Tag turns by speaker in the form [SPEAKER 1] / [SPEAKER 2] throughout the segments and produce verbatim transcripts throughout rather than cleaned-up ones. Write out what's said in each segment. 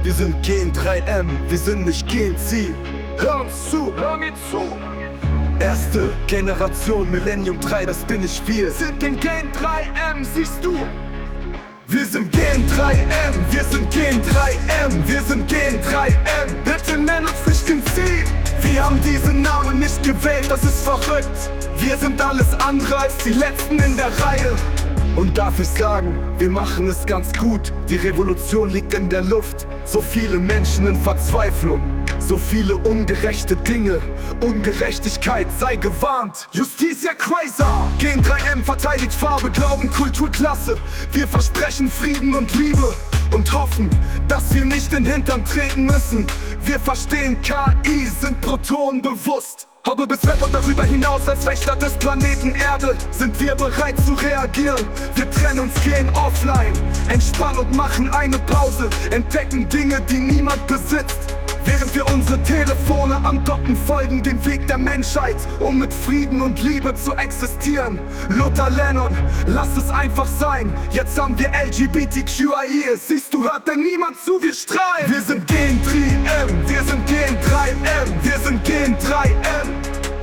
[SPEAKER 1] Wir sind Gen drei M, wir sind nicht Gen Z. Hör uns zu, hör mir zu. Erste Generation Millennium drei, das bin ich wir. Sind den Gen drei M, siehst du? Wir sind Gen drei M, wir sind Gen drei M, wir sind Gen drei M. Bitte nenn uns nicht Gen Z. Wir haben diesen Namen nicht gewählt, das ist verrückt. Wir sind alles andere als die Letzten in der Reihe. Und darf ich sagen, wir machen es ganz gut. Die Revolution liegt in der Luft. So viele Menschen in Verzweiflung, so viele ungerechte Dinge. Ungerechtigkeit, sei gewarnt. Justitia Quasar. Gen drei M verteidigt Farbe, Glauben, Kultur, Klasse. Wir versprechen Frieden und Liebe und hoffen, dass wir nicht in den Hintern treten müssen. Wir verstehen K I, sind Protonen bewusst. Aber bis Web und darüber hinaus als Wächter des Planeten Erde sind wir bereit zu reagieren. Wir trennen uns, gehen offline, entspannen und machen eine Pause. Entdecken Dinge, die niemand besitzt, während wir unsere Telefone am Docken folgen, den Weg der Menschheit, um mit Frieden und Liebe zu existieren. Luther Lennon, lass es einfach sein. Jetzt haben wir L G B T Q I A. Siehst du, hört denn niemand zu, wir strahlen. Wir sind Gen drei M, wir sind Gen drei M, wir sind Gen drei M.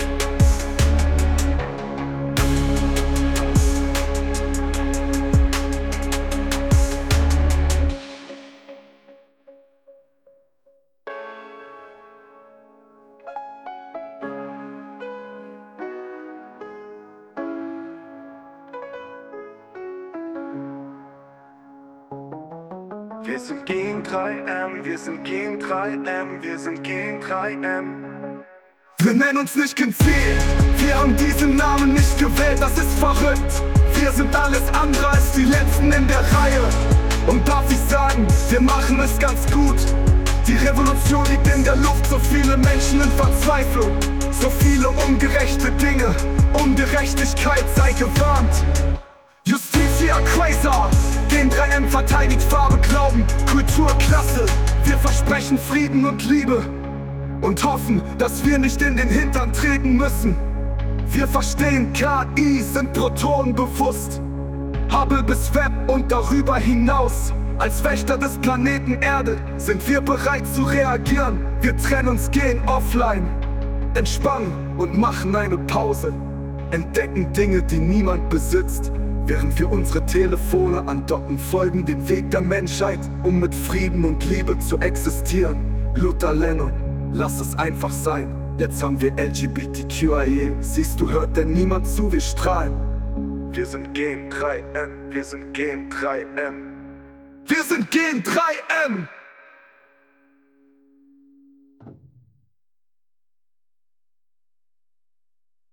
[SPEAKER 1] Wir sind Gen drei M, wir sind Gen drei M, wir sind Gen drei M. Wir nennen uns nicht Gen Z, wir haben diesen Namen nicht gewählt, das ist verrückt. Wir sind alles andere als die Letzten in der Reihe. Und darf ich sagen, wir machen es ganz gut. Die Revolution liegt in der Luft, so viele Menschen in Verzweiflung, so viele ungerechte Dinge. Ungerechtigkeit, sei gewarnt. Justitia Quasar. Gen drei M verteidigt Farbe, Glauben, Kultur, Klasse. Wir versprechen Frieden und Liebe und hoffen, dass wir nicht in den Hintern treten müssen. Wir verstehen K I, sind Protonen bewusst. Hubble bis Web und darüber hinaus. Als Wächter des Planeten Erde sind wir bereit zu reagieren. Wir trennen uns, gehen offline, entspannen und machen eine Pause. Entdecken Dinge, die niemand besitzt, während wir unsere Telefone andocken, folgen den Weg der Menschheit, um mit Frieden und Liebe zu existieren. Luther Lennon, lass es einfach sein. Jetzt haben wir L G B T Q I A. Siehst du, hört denn niemand zu, wir strahlen. Wir sind Gen drei M, wir sind Gen drei M. Wir sind Gen drei M.